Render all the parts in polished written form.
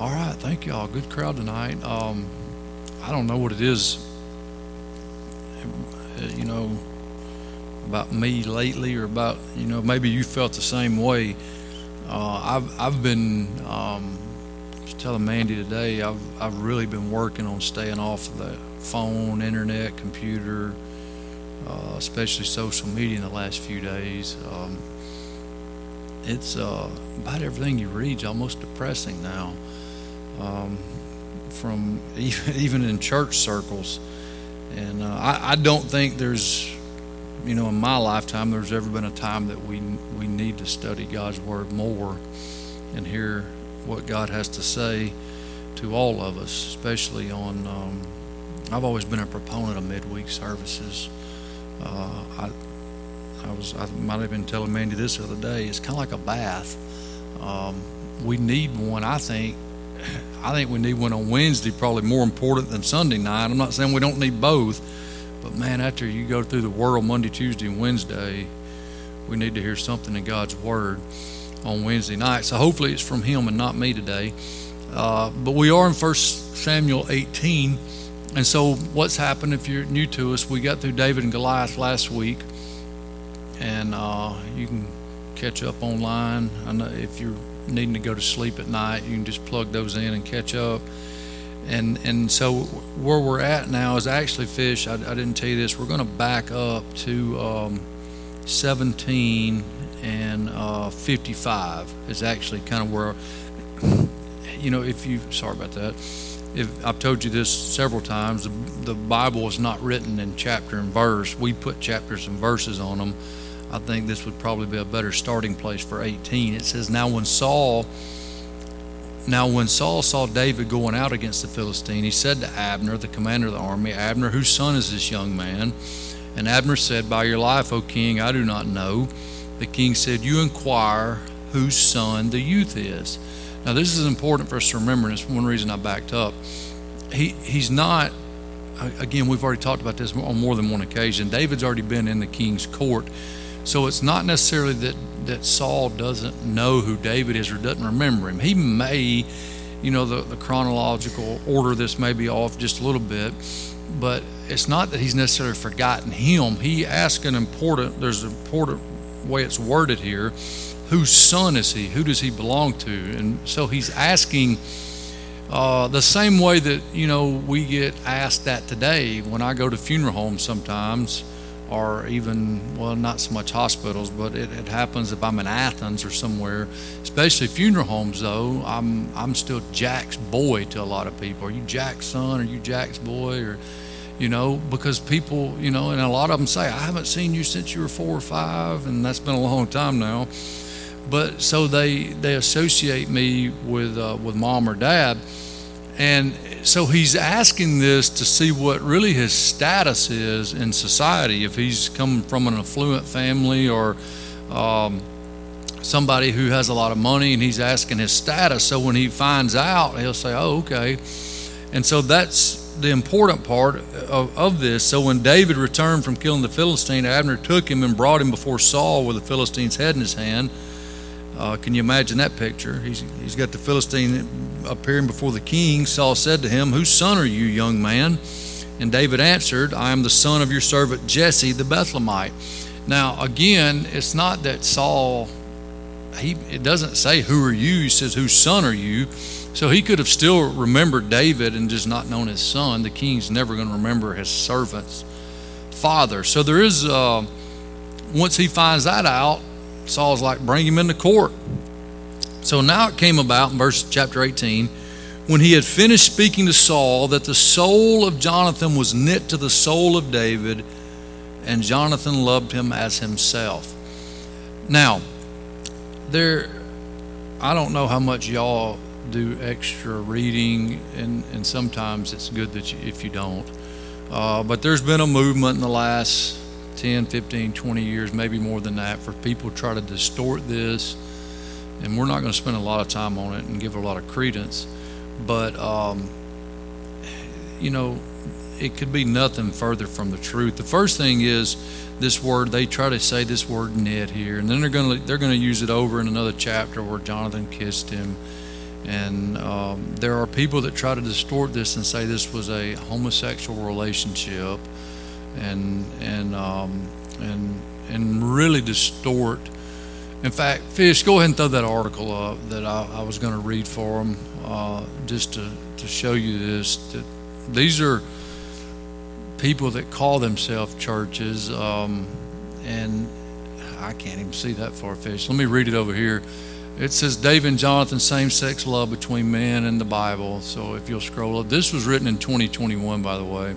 All right, thank y'all. Good crowd tonight. I don't know what it is, you know, about me lately, or about, maybe you felt the same way. I've been was telling Mandy today. I've really been working on staying off of the phone, internet, computer, especially social media in the last few days. It's about everything you read is almost depressing now. From even in church circles, and I don't think there's, in my lifetime, there's ever been a time that we need to study God's Word more and hear what God has to say to all of us, especially on. I've always been a proponent of midweek services. I might have been telling Mandy this the other day. It's kind of like a bath. We need one, I think. I think we need one on Wednesday, probably more important than Sunday night. I'm not saying we don't need both, but man, after you go through the world Monday, Tuesday, and Wednesday, we need to hear something in God's Word on Wednesday night. So hopefully it's from Him and not me today. But we are in 1 Samuel 18, and so what's happened, if you're new to us, we got through David and Goliath last week, and you can catch up online. I know if you're needing to go to sleep at night, you can just plug those in and catch up. And so where we're at now is actually, Fish, I didn't tell you this, we're going to back up to 17 and 55 is actually kind of where, sorry about that. If I've told you this several times, the Bible is not written in chapter and verse. We put chapters and verses on them. I think this would probably be a better starting place for 18. It says, Now when Saul saw David going out against the Philistine, he said to Abner, the commander of the army, Abner, whose son is this young man? And Abner said, By your life, O king, I do not know. The king said, You inquire whose son the youth is. Now this is important for us to remember, and it's one reason I backed up. He's not, again, we've already talked about this on more than one occasion. David's already been in the king's court. So it's not necessarily that Saul doesn't know who David is or doesn't remember him. He may, the chronological order of this may be off just a little bit, but it's not that he's necessarily forgotten him. He asked there's an important way it's worded here, whose son is he? Who does he belong to? And so he's asking the same way that, we get asked that today when I go to funeral homes sometimes, or even, well, not so much hospitals, but it happens if I'm in Athens or somewhere, especially funeral homes, though. I'm still Jack's boy to a lot of people. Are you Jack's son? Are you Jack's boy? Or, because people, and a lot of them say, I haven't seen you since you were 4 or 5, and that's been a long time now. But so they associate me with mom or dad. And so he's asking this to see what really his status is in society, if he's coming from an affluent family or somebody who has a lot of money, and he's asking his status. So when he finds out, he'll say, oh, okay. And so that's the important part of this. So when David returned from killing the Philistine, Abner took him and brought him before Saul with the Philistine's head in his hand. Can you imagine that picture? He's got the Philistine appearing before the king. Saul said to him, Whose son are you, young man? And David answered, I am the son of your servant Jesse the Bethlehemite. Now, again, it's not that Saul, it doesn't say, who are you? He says, whose son are you? So he could have still remembered David and just not known his son. The king's never going to remember his servant's father. So there is, once he finds that out, Saul's like, bring him into court. So now it came about in chapter 18, when he had finished speaking to Saul, that the soul of Jonathan was knit to the soul of David, and Jonathan loved him as himself. Now, I don't know how much y'all do extra reading, and sometimes it's good that if you don't. But there's been a movement in the last 10, 15, 20 years, maybe more than that, for people to try to distort this, and we're not going to spend a lot of time on it and give it a lot of credence, but it could be nothing further from the truth. The first thing is this word, they try to say this word knit here, and then they're going to use it over in another chapter where Jonathan kissed him, And there are people that try to distort this and say this was a homosexual relationship, and really distort. In fact, Fish, go ahead and throw that article up that I was going to read for them, just to show you this. That these are people that call themselves churches, and I can't even see that far, Fish. Let me read it over here. It says, David and Jonathan, same-sex love between men in the Bible. So if you'll scroll up. This was written in 2021, by the way.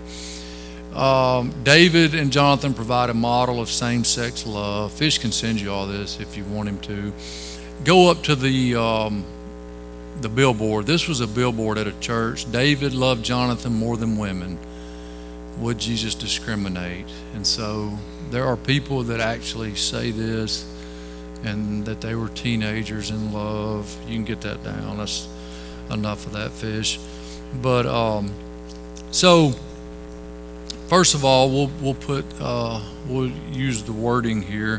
David and Jonathan provide a model of same-sex love. Fish can send you all this if you want him to. Go up to the billboard. This was a billboard at a church. David loved Jonathan more than women. Would Jesus discriminate? And so there are people that actually say this, and that they were teenagers in love. You can get that down. That's enough of that, Fish. But so first of all, we'll use the wording here.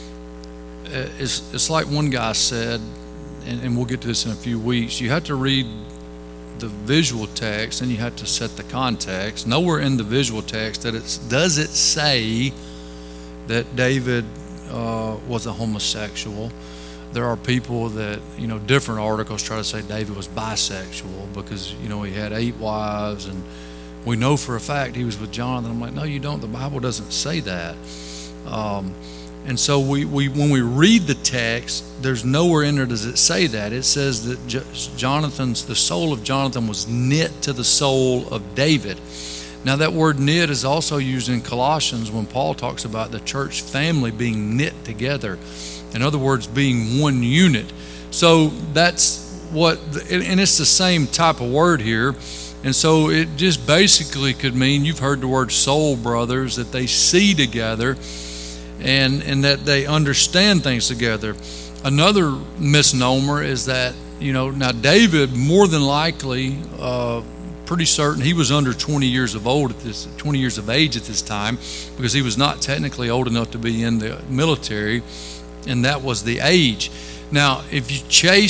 It's like one guy said, and we'll get to this in a few weeks. You have to read the visual text, and you have to set the context. Nowhere in the visual text does it say that David was a homosexual. There are people that, different articles try to say David was bisexual because, he had 8 wives, and we know for a fact he was with Jonathan. I'm like, no, you don't. The Bible doesn't say that. And so we when we read the text, there's nowhere in there does it say that. It says that the soul of Jonathan was knit to the soul of David. Now that word knit is also used in Colossians when Paul talks about the church family being knit together. In other words, being one unit. So that's and it's the same type of word here. And so it just basically could mean, you've heard the word soul brothers, that they see together and that they understand things together. Another misnomer is that, now David, more than likely, pretty certain he was under 20 years of age at this time, because he was not technically old enough to be in the military, and that was the age. Now, if you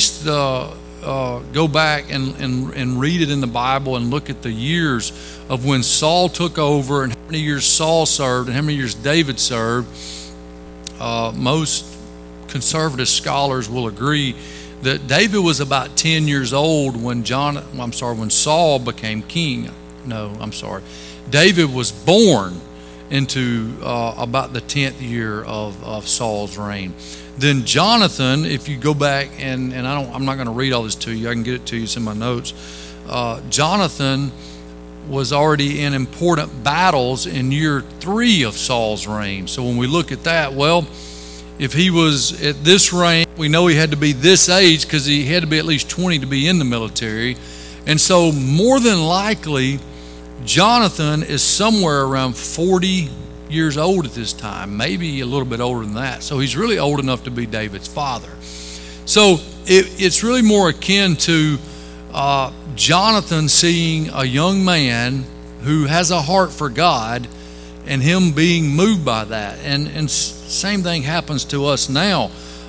go back and read it in the Bible and look at the years of when Saul took over and how many years Saul served and how many years David served, most conservative scholars will agree that David was about 10 years old when Saul became king. David was born into about the 10th year of Saul's reign. Then Jonathan, if you go back and I'm not going to read all this to you. I can get it to you. It's in my notes. Jonathan was already in important battles in year 3 of Saul's reign. So when we look at that, if he was at this range, we know he had to be this age because he had to be at least 20 to be in the military. And so more than likely, Jonathan is somewhere around 40 years old at this time, maybe a little bit older than that. So he's really old enough to be David's father. So it's really more akin to Jonathan seeing a young man who has a heart for God and him being moved by that. And same thing happens to us now.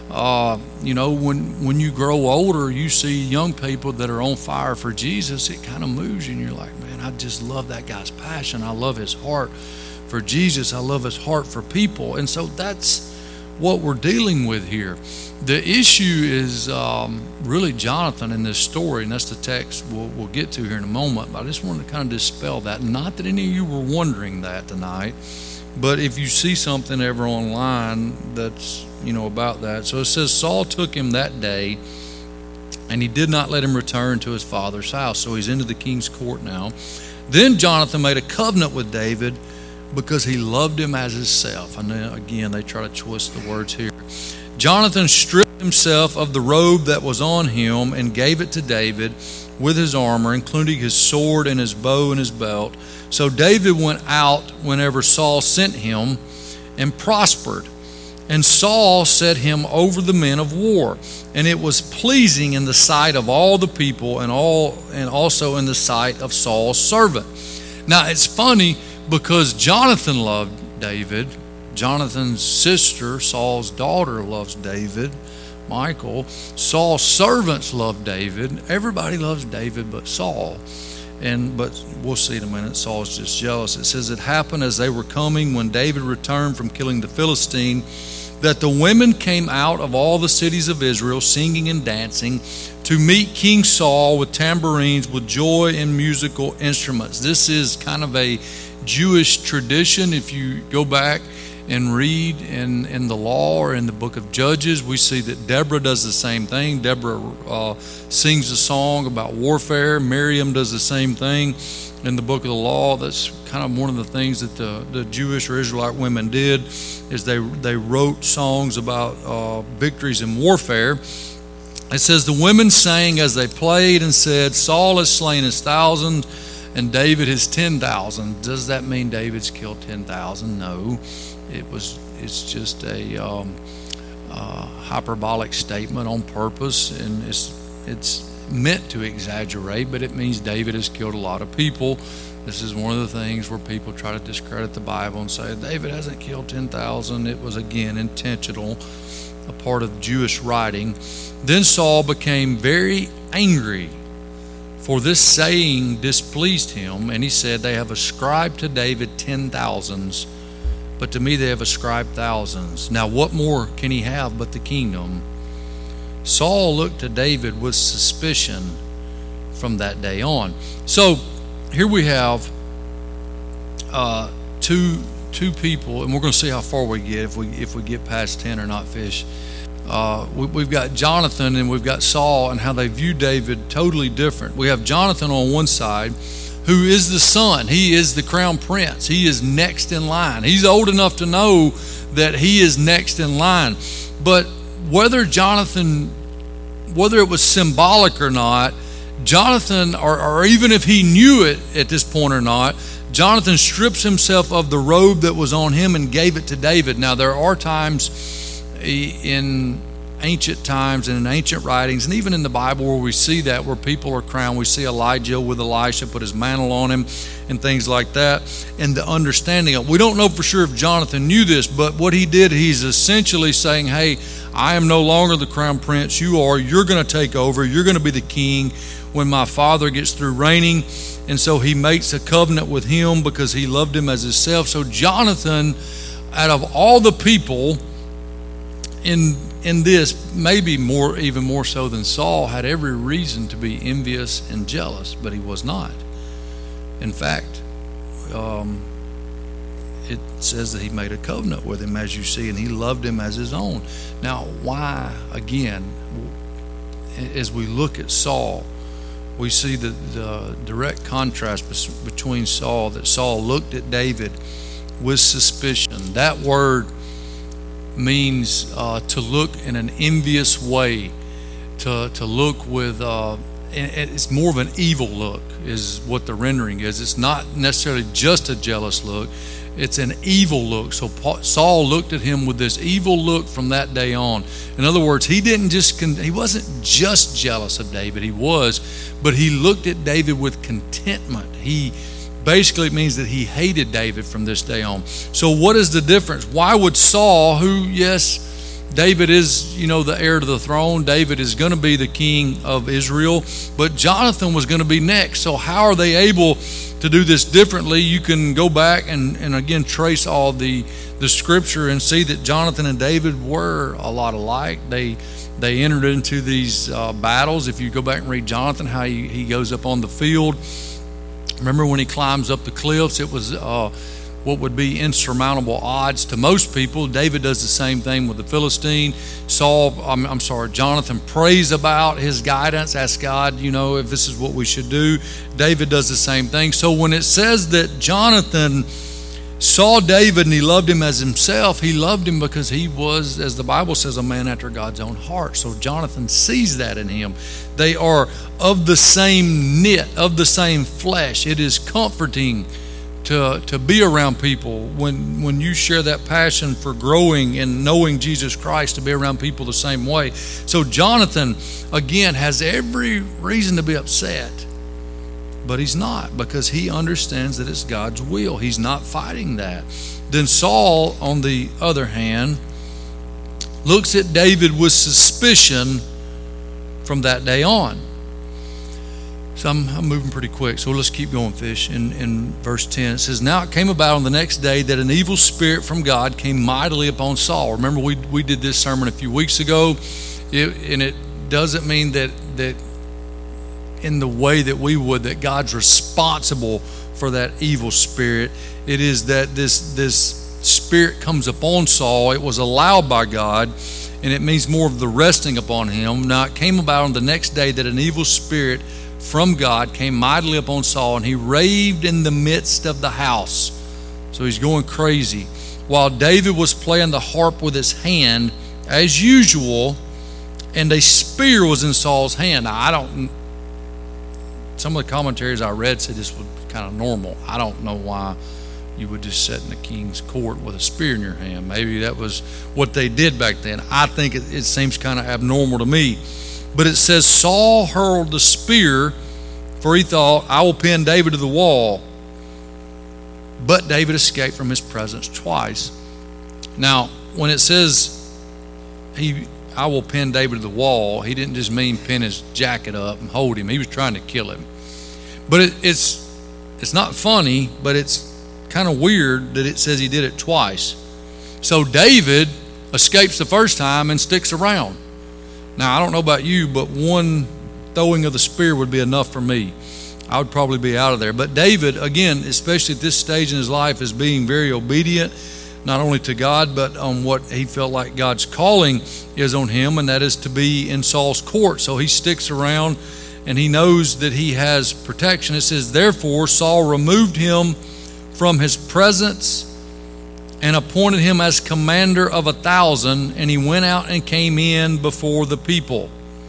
When you grow older, you see young people that are on fire for Jesus. It kind of moves you, and you're like, man, I just love that guy's passion. I love his heart for Jesus. I love his heart for people. And so that's what we're dealing with here. The issue is really Jonathan in this story, and that's the text we'll get to here in a moment. But I just wanted to kind of dispel that. Not that any of you were wondering that tonight, but if you see something ever online that's about that. So it says, Saul took him that day, and he did not let him return to his father's house. So he's into the king's court now. Then Jonathan made a covenant with David because he loved him as himself. And then again, they try to twist the words here. Jonathan stripped himself of the robe that was on him and gave it to David with his armor, including his sword and his bow and his belt. So David went out whenever Saul sent him and prospered. And Saul set him over the men of war, and it was pleasing in the sight of all the people and also in the sight of Saul's servant. Now it's funny because Jonathan loved David. Jonathan's sister, Saul's daughter, loves David. Michal. Saul's servants loved David. Everybody loves David but Saul. But we'll see in a minute, Saul's just jealous. It says, it happened as they were coming, when David returned from killing the Philistine, that the women came out of all the cities of Israel, singing and dancing, to meet King Saul with tambourines, with joy and musical instruments. This is kind of a Jewish tradition. If you go back and read in the law or in the book of Judges, we see that Deborah does the same thing. Deborah sings a song about warfare. Miriam does the same thing in the book of the law. That's kind of one of the things that the Jewish or Israelite women did, is they wrote songs about victories in warfare. It says, the women sang as they played and said, Saul has slain his 1,000 and David his 10,000. Does that mean David's killed 10,000? No. It's just a hyperbolic statement on purpose, and it's meant to exaggerate, but it means David has killed a lot of people. This is one of the things where people try to discredit the Bible and say David hasn't killed 10,000. It was, again, intentional, a part of Jewish writing. Then Saul became very angry, for this saying displeased him, and he said, they have ascribed to David 10,000s, but to me they have ascribed thousands. Now what more can he have but the kingdom? Saul looked to David with suspicion from that day on. So here we have two people, and we're going to see how far we get if we get past 10 or not fish. We've got Jonathan and we've got Saul, and how they view David totally different. We have Jonathan on one side, who is the son. He is the crown prince. He is next in line. He's old enough to know that he is next in line. But whether it was symbolic or not, Jonathan, or even if he knew it at this point or not, Jonathan strips himself of the robe that was on him and gave it to David. Now, there are times in ancient times and in ancient writings, and even in the Bible, where we see that, where people are crowned. We see Elijah with Elisha put his mantle on him and things like that. And the understanding of, we don't know for sure if Jonathan knew this, but what he did, he's essentially saying, hey, I am no longer the crown prince. You're going to take over. You're going to be the king when my father gets through reigning. And so he makes a covenant with him because he loved him as himself. So Jonathan, out of all the people in this, maybe even more so than Saul, had every reason to be envious and jealous, but he was not. In fact, it says that he made a covenant with him, as you see, and he loved him as his own. Now, why, again, as we look at Saul, we see the direct contrast between Saul, that Saul looked at David with suspicion. That word means to look in an envious way, to look with, it's more of an evil look is what the rendering is. It's not necessarily just a jealous look, it's an evil look. So Saul looked at him with this evil look from that day on. In other words, he wasn't just jealous of David, but he looked at David with contentment. Basically, it means that he hated David from this day on. So what is the difference? Why would Saul, who, yes, David is, the heir to the throne, David is going to be the king of Israel, but Jonathan was going to be next. So how are they able to do this differently? You can go back and again trace all the scripture and see that Jonathan and David were a lot alike. They entered into these battles. If you go back and read Jonathan, how he goes up on the field. Remember when he climbs up the cliffs, it was what would be insurmountable odds to most people. David does the same thing with the Philistine. Jonathan prays about his guidance, asks God, if this is what we should do. David does the same thing. So when it says that Jonathan saw David and he loved him as himself, he loved him because he was, as the Bible says, a man after God's own heart. So Jonathan sees that in him. They are of the same knit, of the same flesh. It is comforting to be around people when you share that passion for growing and knowing Jesus Christ, to be around people the same way. So Jonathan, again, has every reason to be upset, but he's not, because he understands that it's God's will. He's not fighting that. Then Saul, on the other hand, looks at David with suspicion from that day on. So I'm moving pretty quick, so let's keep going, Fish. In verse 10, it says, "Now it came about on the next day that an evil spirit from God came mightily upon Saul." Remember, we did this sermon a few weeks ago, and it doesn't mean that in the way that we would, that God's responsible for that evil spirit. It is that this spirit comes upon Saul. It was allowed by God, and it means more of the resting upon him. Now it came about on the next day that an evil spirit from God came mightily upon Saul, and he raved in the midst of the house. So he's going crazy. While David was playing the harp with his hand, as usual, and a spear was in Saul's hand. Now, some of the commentaries I read said this was kind of normal. I don't know why you would just sit in the king's court with a spear in your hand. Maybe that was what they did back then. I think it seems kind of abnormal to me. But it says Saul hurled the spear, for he thought, "I will pin David to the wall." But David escaped from his presence twice. Now, when it says I will pin David to the wall, he didn't just mean pin his jacket up and hold him. He was trying to kill him. But it's not funny, but it's kind of weird that it says he did it twice. So David escapes the first time and sticks around. Now, I don't know about you, but one throwing of the spear would be enough for me. I would probably be out of there. But David, again, especially at this stage in his life, is being very obedient, not only to God, but on what he felt like God's calling is on him, and that is to be in Saul's court. So he sticks around, and he knows that he has protection. It says, "Therefore Saul removed him from his presence and appointed him as commander of 1,000, and he went out and came in before the people."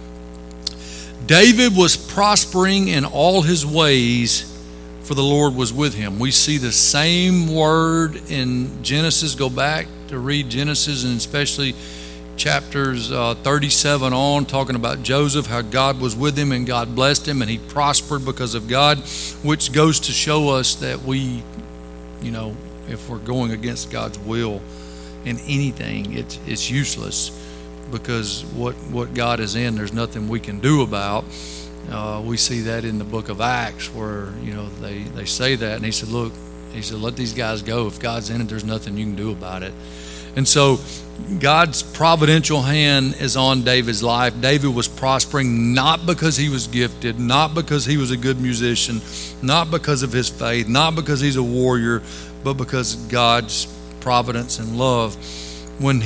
David was prospering in all his ways, for the Lord was with him. We see the same word in Genesis. Go back to read Genesis, and especially chapters 37 on, talking about Joseph, how God was with him and God blessed him and he prospered because of God, which goes to show us that we, if we're going against God's will in anything, it's useless, because what God is in, there's nothing we can do about. We see that in the book of Acts, where they say that, and he said, let these guys go. If God's in it, there's nothing you can do about it. And so God's providential hand is on David's life. David was prospering not because he was gifted, not because he was a good musician, not because of his faith, not because he's a warrior, but because of God's providence and love. When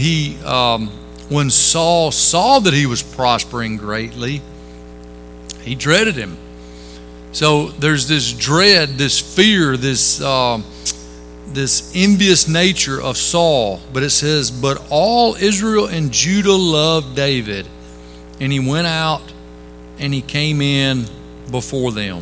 Saul saw that he was prospering greatly, he dreaded him. So there's this dread, this fear, this envious nature of Saul. But it says, "But all Israel and Judah loved David, and he went out and he came in before them."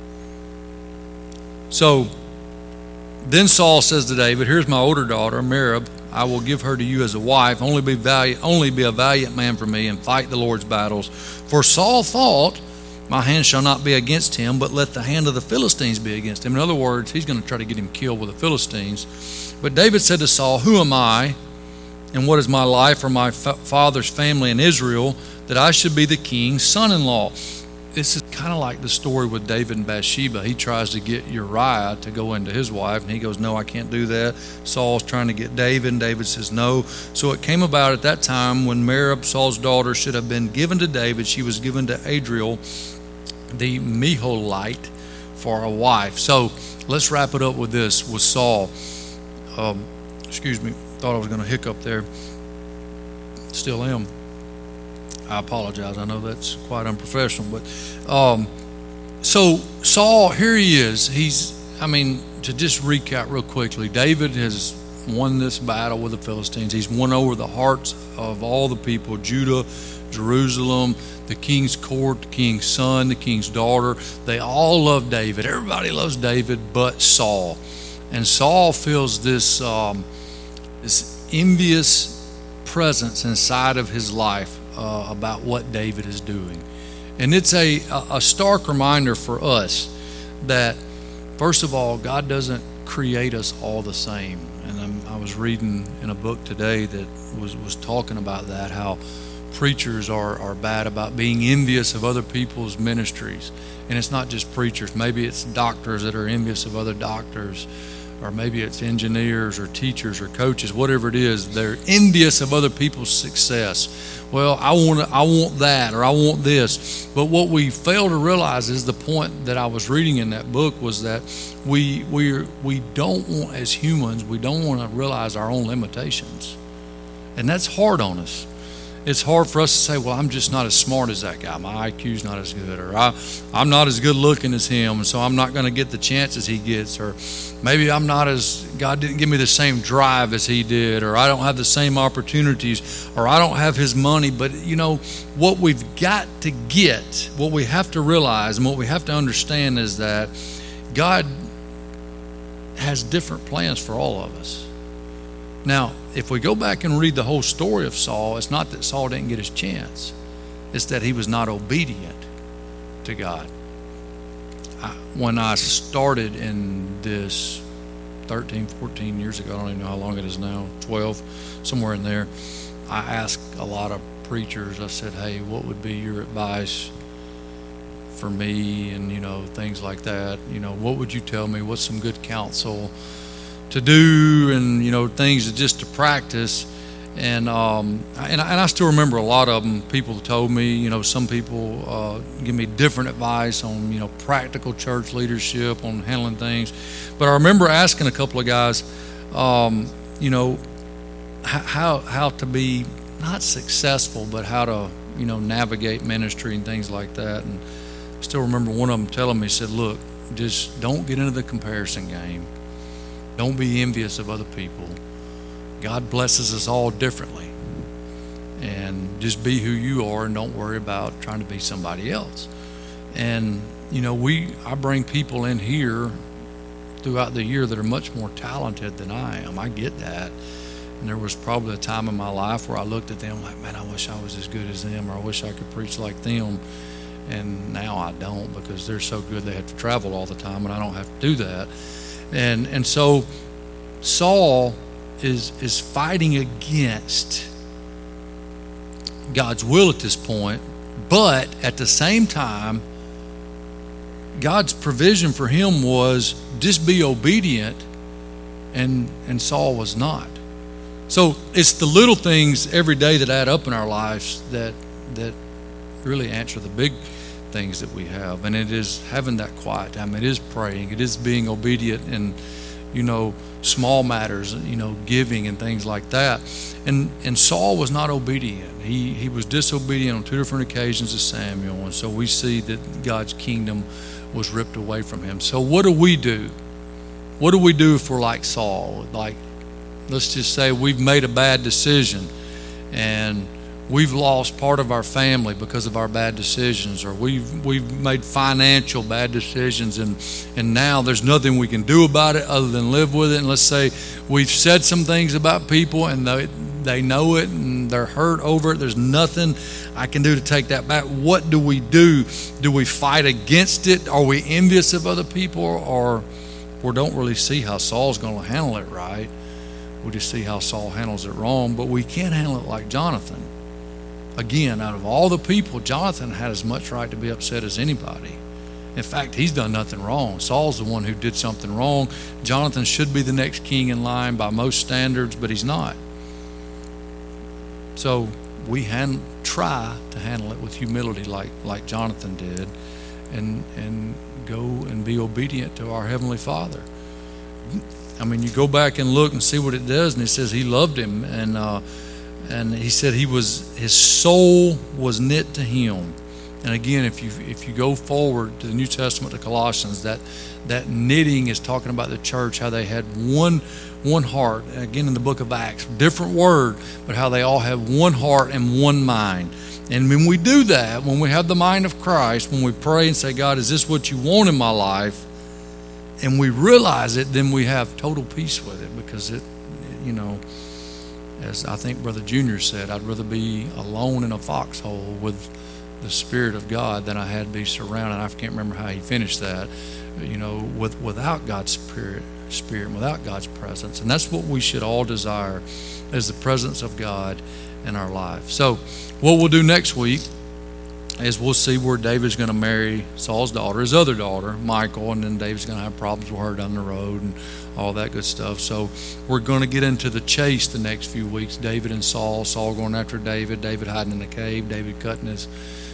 So then Saul says to David, "Here's my older daughter, Merab. I will give her to you as a wife. Only be a valiant man for me, and fight the Lord's battles." For Saul thought, "My hand shall not be against him, but let the hand of the Philistines be against him." In other words, he's going to try to get him killed with the Philistines. But David said to Saul, "Who am I, and what is my life or my father's family in Israel, that I should be the king's son-in-law?" This is kind of like the story with David and Bathsheba. He tries to get Uriah to go into his wife, and he goes, "No, I can't do that." Saul's trying to get David, and David says no. So it came about at that time, when Merab, Saul's daughter, should have been given to David, she was given to Adriel, the Meholite, for a wife. So let's wrap it up with this, with Saul. Excuse me, thought I was going to hiccup there. Still am. I apologize. I know that's quite unprofessional, but so Saul, here he is. To just recap real quickly, David has won this battle with the Philistines. He's won over the hearts of all the people, Judah, Jerusalem, the king's court, the king's son, the king's daughter. They all love David. Everybody loves David but Saul. And Saul feels this envious presence inside of his life about what David is doing. And it's a stark reminder for us that, first of all, God doesn't create us all the same. And I was reading in a book today that was talking about that, how preachers are bad about being envious of other people's ministries. And it's not just preachers. Maybe it's doctors that are envious of other doctors, or maybe it's engineers or teachers or coaches, whatever it is. They're envious of other people's success. Well, I want that, or I want this. But what we fail to realize is the point that I was reading in that book was that we don't want, as humans, we don't want to realize our own limitations. And that's hard on us. It's hard for us to say, well, I'm just not as smart as that guy. My IQ's not as good. Or I'm not as good looking as him, and so I'm not going to get the chances he gets. Or maybe God didn't give me the same drive as he did. Or I don't have the same opportunities. Or I don't have his money. But, what we've got to get, what we have to realize and what we have to understand is that God has different plans for all of us. Now, if we go back and read the whole story of Saul, it's not that Saul didn't get his chance. It's that he was not obedient to God. When I started in this 13, 14 years ago, I don't even know how long it is now, 12, somewhere in there, I asked a lot of preachers, I said, hey, what would be your advice for me, and, things like that. What would you tell me? What's some good counsel to do, and things just to practice, and I still remember a lot of them. People told me, some people give me different advice on practical church leadership, on handling things. But I remember asking a couple of guys, how to be not successful, but how to navigate ministry and things like that. And I still remember one of them telling me, said, look, just don't get into the comparison game. Don't be envious of other people. God blesses us all differently. And just be who you are, and don't worry about trying to be somebody else. And, I bring people in here throughout the year that are much more talented than I am. I get that. And there was probably a time in my life where I looked at them like, man, I wish I was as good as them, or I wish I could preach like them. And now I don't, because they're so good they have to travel all the time, and I don't have to do that. And so Saul is fighting against God's will at this point, but at the same time, God's provision for him was just be obedient, and Saul was not. So it's the little things every day that add up in our lives that really answer the big things that we have. And it is having that quiet time. It is praying. It is being obedient in, small matters, giving and things like that. And Saul was not obedient. He was disobedient on two different occasions to Samuel. And so we see that God's kingdom was ripped away from him. So what do we do? What do we do if we're like Saul? Like, let's just say we've made a bad decision, and we've lost part of our family because of our bad decisions, or we've made financial bad decisions, and now there's nothing we can do about it other than live with it. And let's say we've said some things about people, and they know it, and they're hurt over it. There's nothing I can do to take that back. What do we do? Do we fight against it? Are we envious of other people, or we don't really see how Saul's going to handle it right? We just see how Saul handles it wrong, but we can't handle it like Jonathan. Again, out of all the people, Jonathan had as much right to be upset as anybody. In fact, he's done nothing wrong. Saul's the one who did something wrong. Jonathan should be the next king in line by most standards, but he's not. So we try to handle it with humility like Jonathan did, and go and be obedient to our Heavenly Father. I mean, you go back and look and see what it does, and it says he loved him, and he said his soul was knit to him. And again, if you go forward to the New Testament, to Colossians, that knitting is talking about the church, how they had one heart. And again, in the book of Acts, different word, but how they all have one heart and one mind. And when we do that, when we have the mind of Christ, when we pray and say, God, is this what you want in my life? And we realize it, then we have total peace with it, because it, as I think Brother Junior said, I'd rather be alone in a foxhole with the Spirit of God than I had to be surrounded. I can't remember how he finished that, without God's Spirit. Spirit and without God's presence. And that's what we should all desire, is the presence of God in our life. So what we'll do next week is we'll see where David's going to marry Saul's daughter, his other daughter, Michal, and then David's going to have problems with her down the road and all that good stuff. So we're going to get into the chase the next few weeks, David and Saul going after David, David hiding in the cave, David cutting his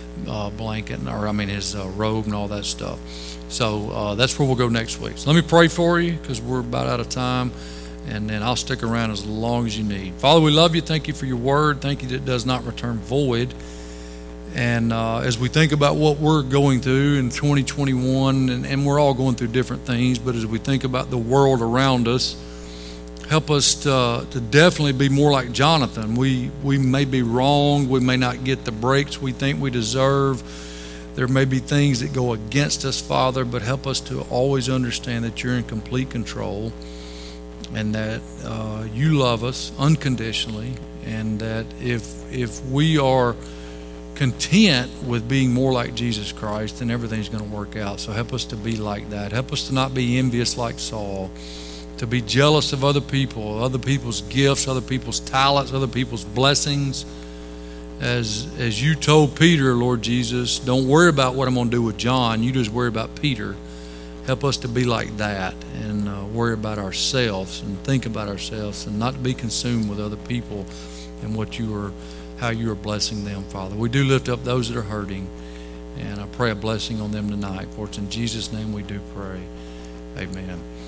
his robe and all that stuff. So that's where we'll go next week. So let me pray for you, because we're about out of time, and then I'll stick around as long as you need. Father, we love you. Thank you for your word. Thank you that it does not return void. And as we think about what we're going through in 2021, and we're all going through different things, but as we think about the world around us, help us to definitely be more like Jonathan. We may be wrong. We may not get the breaks we think we deserve. There may be things that go against us, Father, but help us to always understand that you're in complete control, and that you love us unconditionally, and that if we are content with being more like Jesus Christ, then everything's going to work out. So help us to be like that. Help us to not be envious like Saul, to be jealous of other people, other people's gifts, other people's talents, other people's blessings. As you told Peter, Lord Jesus, don't worry about what I'm going to do with John. You just worry about Peter. Help us to be like that, and worry about ourselves and think about ourselves, and not to be consumed with other people and how you are blessing them, Father. We do lift up those that are hurting, and I pray a blessing on them tonight. For it's in Jesus' name we do pray. Amen.